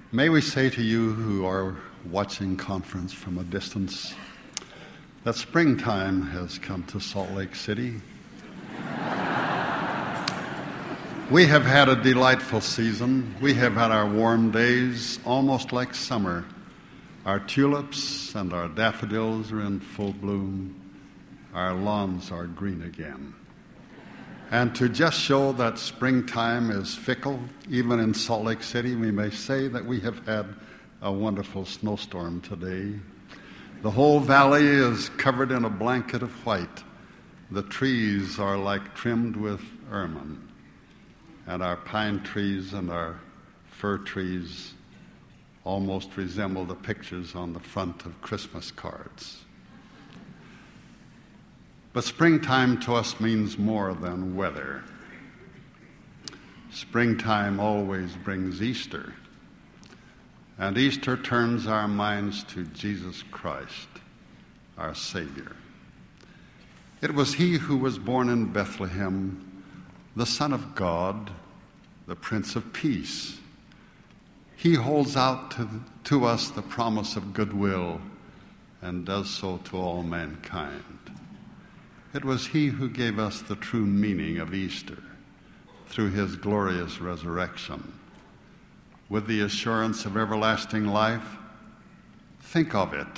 May we say to you who are watching conference from a distance that springtime has come to Salt Lake City. We have had a delightful season. We have had our warm days, almost like summer. Our tulips and our daffodils are in full bloom. Our lawns are green again. And to just show that springtime is fickle, even in Salt Lake City, we may say that we have had a wonderful snowstorm today. The whole valley is covered in a blanket of white. The trees are like trimmed with ermine. And our pine trees and our fir trees almost resemble the pictures on the front of Christmas cards. But springtime to us means more than weather. Springtime always brings Easter, and Easter turns our minds to Jesus Christ, our Savior. It was He who was born in Bethlehem, the Son of God, the Prince of Peace. He holds out to us the promise of goodwill and does so to all mankind. It was He who gave us the true meaning of Easter through His glorious resurrection. With the assurance of everlasting life, think of it,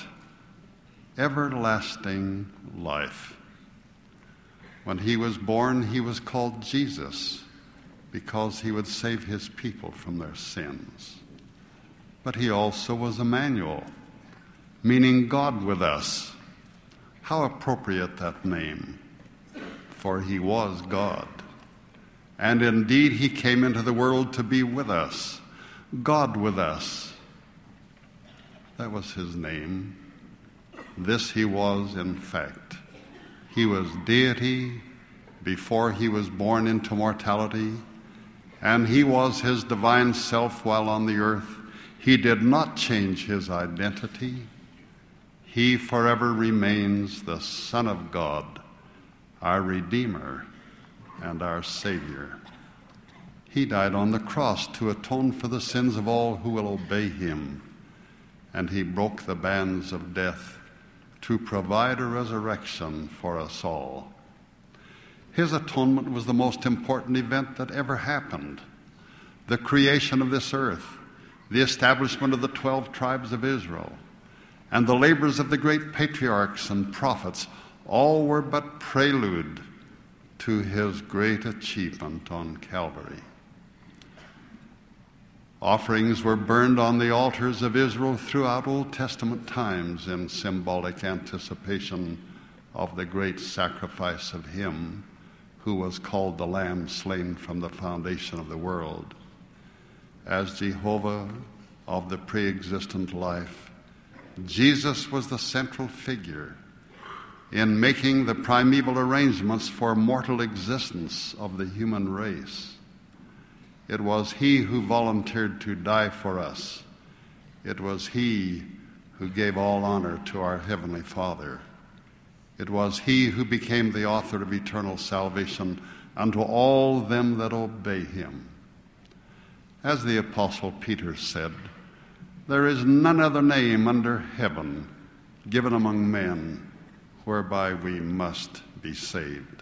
everlasting life. When He was born, He was called Jesus because He would save His people from their sins. But He also was Emmanuel, meaning God with us. How appropriate that name, for He was God. And indeed, He came into the world to be with us, God with us. That was His name. This He was, in fact. He was deity before He was born into mortality, and He was His divine self while on the earth. He did not change His identity. He forever remains the Son of God, our Redeemer and our Savior. He died on the cross to atone for the sins of all who will obey Him, and He broke the bands of death to provide a resurrection for us all. His atonement was the most important event that ever happened. The creation of this earth, the establishment of the 12 tribes of Israel, and the labors of the great patriarchs and prophets, all were but prelude to His great achievement on Calvary. Offerings were burned on the altars of Israel throughout Old Testament times in symbolic anticipation of the great sacrifice of Him who was called the Lamb slain from the foundation of the world. As Jehovah of the pre-existent life, Jesus was the central figure in making the primeval arrangements for mortal existence of the human race. It was He who volunteered to die for us. It was He who gave all honor to our Heavenly Father. It was He who became the author of eternal salvation unto all them that obey Him. As the Apostle Peter said, there is none other name under heaven given among men whereby we must be saved.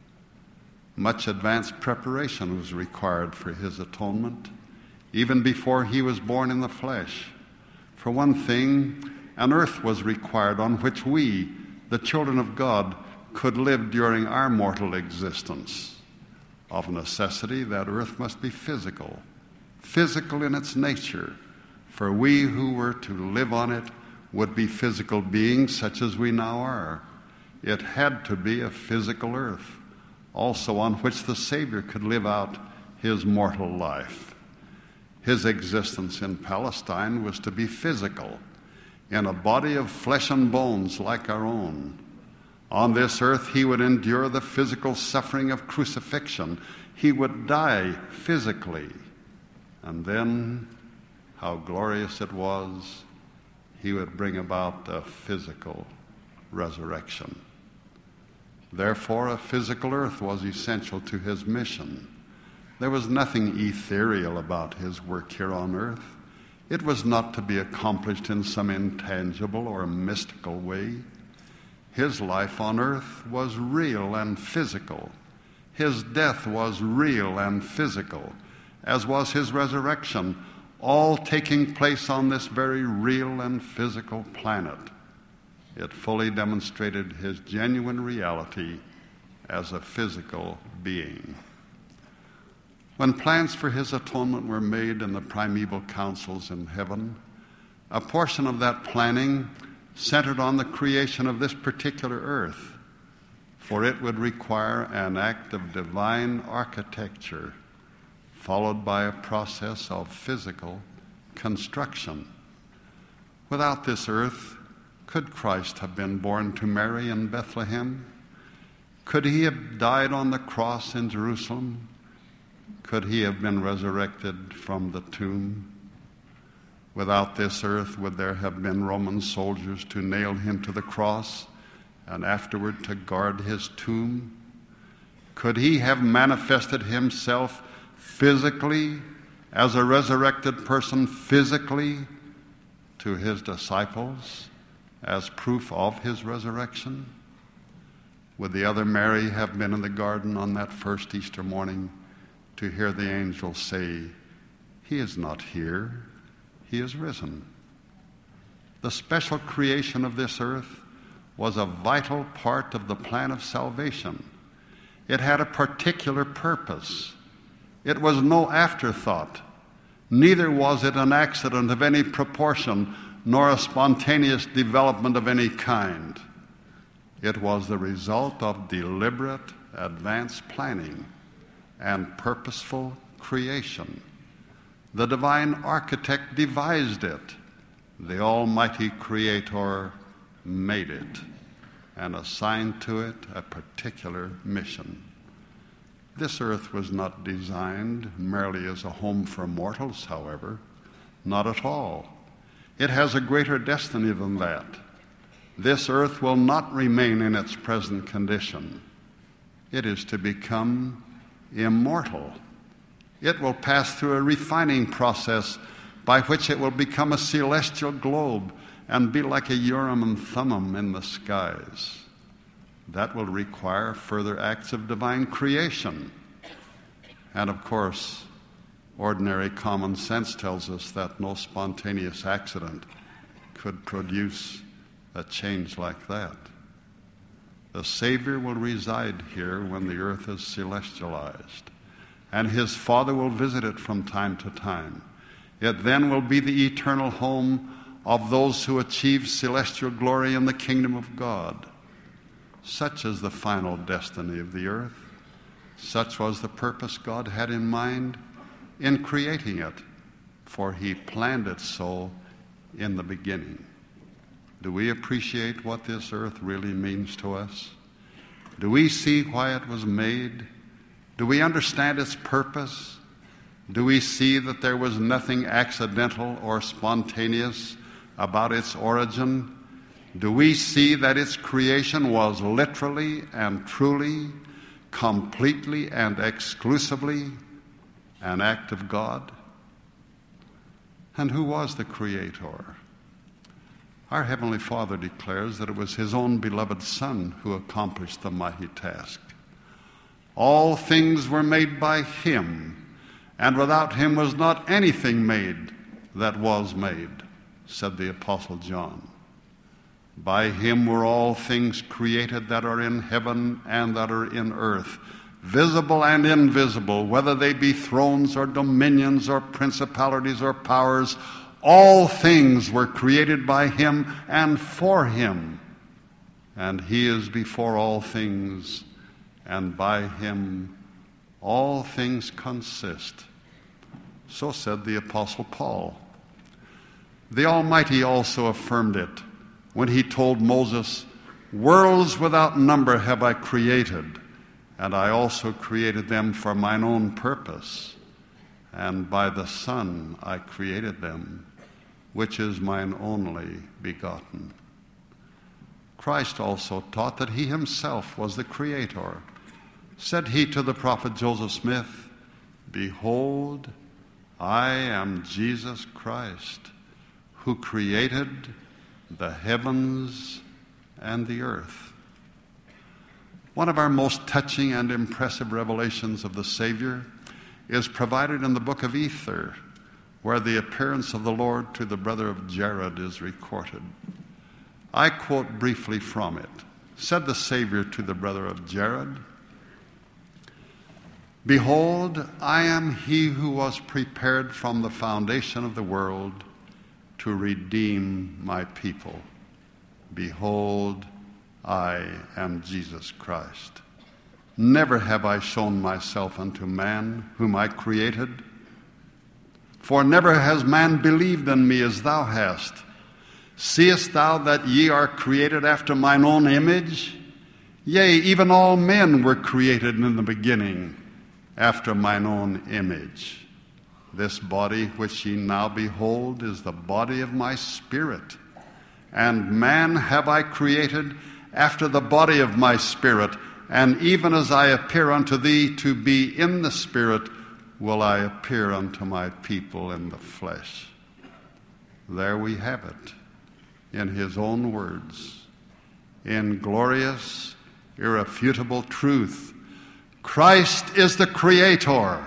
Much advanced preparation was required for His atonement, even before He was born in the flesh. For one thing, an earth was required on which we, the children of God, could live during our mortal existence. Of necessity, that earth must be physical in its nature, for we who were to live on it would be physical beings such as we now are. It had to be a physical earth, also on which the Savior could live out His mortal life. His existence in Palestine was to be physical, in a body of flesh and bones like our own. On this earth, He would endure the physical suffering of crucifixion. He would die physically. And then, how glorious it was, He would bring about a physical resurrection. Therefore, a physical earth was essential to His mission. There was nothing ethereal about His work here on earth. It was not to be accomplished in some intangible or mystical way. His life on earth was real and physical. His death was real and physical, as was his resurrection, all taking place on this very real and physical planet. It fully demonstrated his genuine reality as a physical being. When plans for his atonement were made in the primeval councils in heaven, a portion of that planning centered on the creation of this particular earth, for it would require an act of divine architecture followed by a process of physical construction. Without this earth, could Christ have been born to Mary in Bethlehem? Could he have died on the cross in Jerusalem? Could he have been resurrected from the tomb? Without this earth, would there have been Roman soldiers to nail him to the cross and afterward to guard his tomb? Could he have manifested himself physically as a resurrected person, physically to his disciples as proof of his resurrection? Would the other Mary have been in the garden on that first Easter morning to hear the angel say, "He is not here, he is risen"? The special creation of this earth was a vital part of the plan of salvation. It had a particular purpose. It was no afterthought. Neither was it an accident of any proportion, nor a spontaneous development of any kind. It was the result of deliberate, advanced planning and purposeful creation. The divine architect devised it. The Almighty Creator made it and assigned to it a particular mission. This earth was not designed merely as a home for mortals, however. Not at all. It has a greater destiny than that. This earth will not remain in its present condition. It is to become immortal. It will pass through a refining process by which it will become a celestial globe and be like a Urim and Thummim in the skies. That will require further acts of divine creation. And of course, ordinary common sense tells us that no spontaneous accident could produce a change like that. The Savior will reside here when the earth is celestialized, and his Father will visit it from time to time. It then will be the eternal home of those who achieve celestial glory in the kingdom of God. Such is the final destiny of the earth. Such was the purpose God had in mind in creating it, for he planned it so in the beginning. Do we appreciate what this earth really means to us? Do we see why it was made? Do we understand its purpose? Do we see that there was nothing accidental or spontaneous about its origin? Do we see that its creation was literally and truly, completely and exclusively an act of God? And who was the Creator? Our Heavenly Father declares that it was his own beloved Son who accomplished the mighty task. All things were made by him, and without him was not anything made that was made, said the Apostle John. By him were all things created that are in heaven and that are in earth, visible and invisible, whether they be thrones or dominions or principalities or powers. All things were created by him and for him. And he is before all things, and by him all things consist. So said the Apostle Paul. The Almighty also affirmed it when he told Moses, "Worlds without number have I created, and I also created them for mine own purpose, and by the Son I created them, which is mine only begotten." Christ also taught that he himself was the Creator. Said he to the prophet Joseph Smith, "Behold, I am Jesus Christ, who created the heavens and the earth. One of our most touching and impressive revelations of the Savior is provided in the book of Ether, where the appearance of the Lord to the brother of Jared is recorded. I quote briefly from it. Said the Savior to the brother of Jared, "Behold, I am he who was prepared from the foundation of the world to redeem my people. Behold, I am Jesus Christ. Never have I shown myself unto man, whom I created. For never has man believed in me as thou hast. Seest thou that ye are created after mine own image? Yea, even all men were created in the beginning after mine own image. This body which ye now behold is the body of my spirit. And man have I created after the body of my spirit, and even as I appear unto thee to be in the spirit, will I appear unto my people in the flesh." There we have it, in his own words, in glorious, irrefutable truth. Christ is the Creator.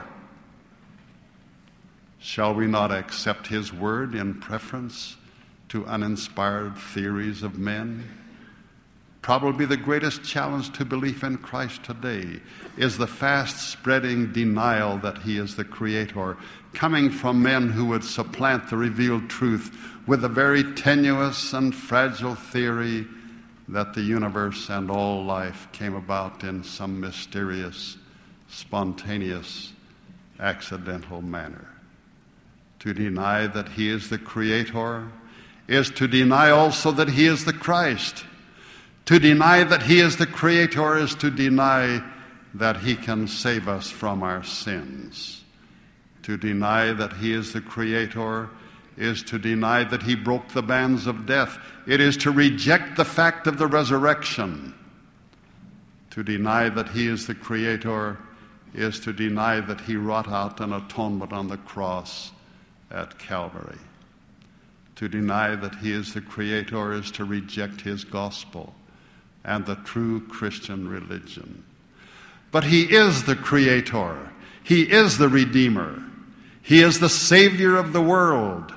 Shall we not accept his word in preference to uninspired theories of men? Probably the greatest challenge to belief in Christ today is the fast-spreading denial that he is the Creator, coming from men who would supplant the revealed truth with the very tenuous and fragile theory that the universe and all life came about in some mysterious, spontaneous, accidental manner. To deny that he is the Creator is to deny also that he is the Christ. To deny that he is the Creator is to deny that he can save us from our sins. To deny that he is the Creator is to deny that he broke the bands of death. It is to reject the fact of the resurrection. To deny that he is the Creator is to deny that he wrought out an atonement on the cross at Calvary. To deny that he is the Creator is to reject his gospel and the true Christian religion. But he is the Creator. He is the Redeemer. He is the Savior of the world.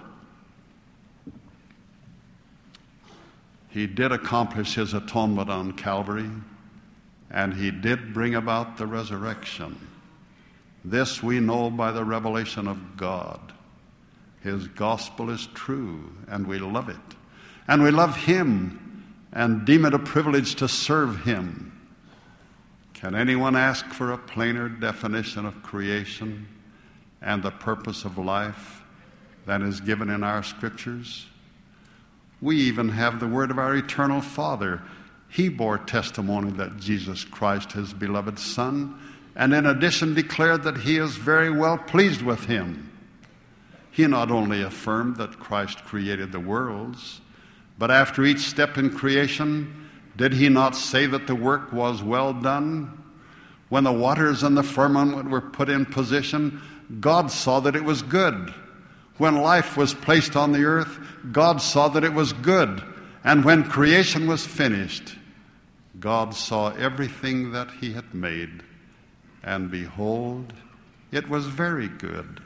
He did accomplish his atonement on Calvary, and he did bring about the resurrection. This we know by the revelation of God. His gospel is true, and we love it. And we love him and deem it a privilege to serve him. Can anyone ask for a plainer definition of creation and the purpose of life than is given in our scriptures? We even have the word of our eternal Father. He bore testimony that Jesus Christ, his beloved Son, and in addition declared that he is very well pleased with him. He not only affirmed that Christ created the worlds, but after each step in creation, did he not say that the work was well done? When the waters and the firmament were put in position, God saw that it was good. When life was placed on the earth, God saw that it was good. And when creation was finished, God saw everything that he had made, and behold, it was very good.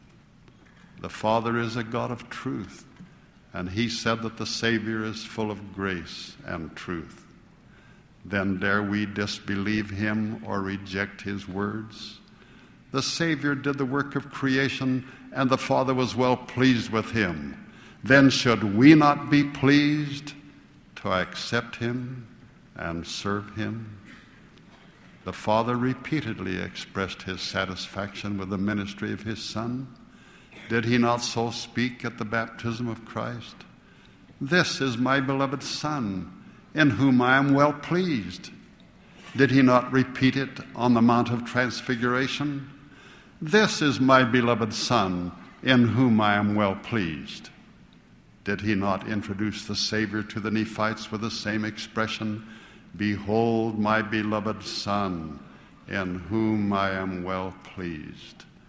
The Father is a God of truth, and he said that the Savior is full of grace and truth. Then dare we disbelieve him or reject his words? The Savior did the work of creation, and the Father was well pleased with him. Then should we not be pleased to accept him and serve him? The Father repeatedly expressed his satisfaction with the ministry of his Son. Did he not so speak at the baptism of Christ? "This is my beloved Son, in whom I am well pleased." Did he not repeat it on the Mount of Transfiguration? "This is my beloved Son, in whom I am well pleased." Did he not introduce the Savior to the Nephites with the same expression? "Behold my beloved Son, in whom I am well pleased."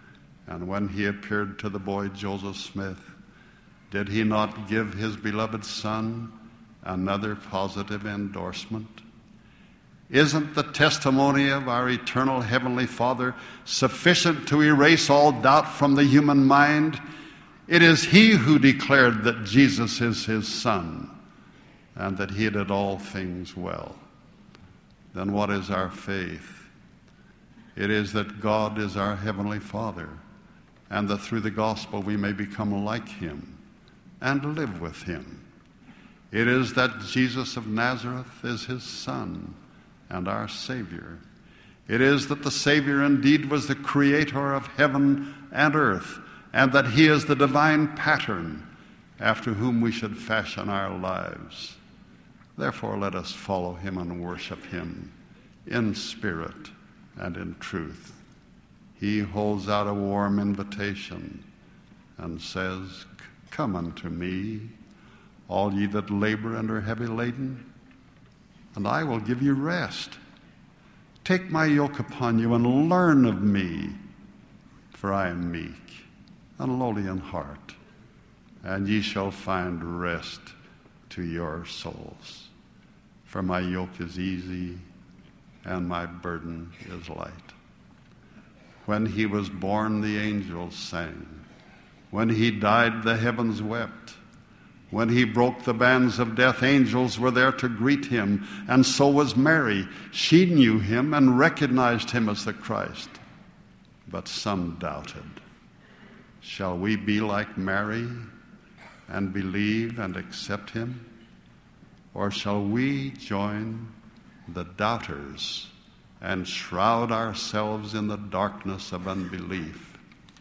And when he appeared to the boy Joseph Smith, did he not give his beloved son another positive endorsement? Isn't the testimony of our eternal Heavenly Father sufficient to erase all doubt from the human mind? It is he who declared that Jesus is his Son and that he did all things well. Then what is our faith? It is that God is our Heavenly Father, and that through the gospel we may become like him and live with him. It is that Jesus of Nazareth is his Son and our Savior. It is that the Savior indeed was the creator of heaven and earth, and that he is the divine pattern after whom we should fashion our lives. Therefore, let us follow him and worship him in spirit and in truth. He holds out a warm invitation and says, "Come unto me, all ye that labor and are heavy laden, and I will give you rest. Take my yoke upon you and learn of me, for I am meek and lowly in heart, and ye shall find rest to your souls. For my yoke is easy and my burden is light." When he was born, the angels sang. When he died, the heavens wept. When he broke the bands of death, angels were there to greet him, and so was Mary. She knew him and recognized him as the Christ. But some doubted. Shall we be like Mary and believe and accept him? Or shall we join the doubters and shroud ourselves in the darkness of unbelief?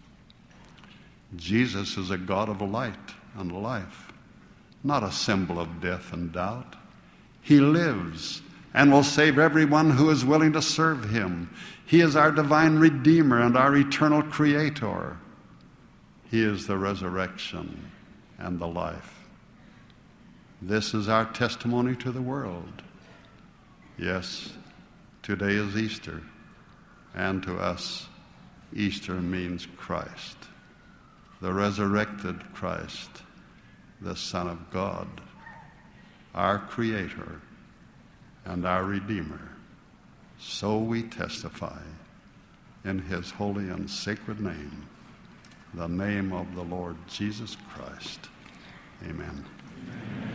Jesus is a God of light and life, not a symbol of death and doubt. He lives and will save everyone who is willing to serve him. He is our divine Redeemer and our eternal Creator. He is the resurrection and the life. This is our testimony to the world. Yes, today is Easter, and to us, Easter means Christ, the resurrected Christ, the Son of God, our Creator and our Redeemer. So we testify in his holy and sacred name, the name of the Lord Jesus Christ. Amen.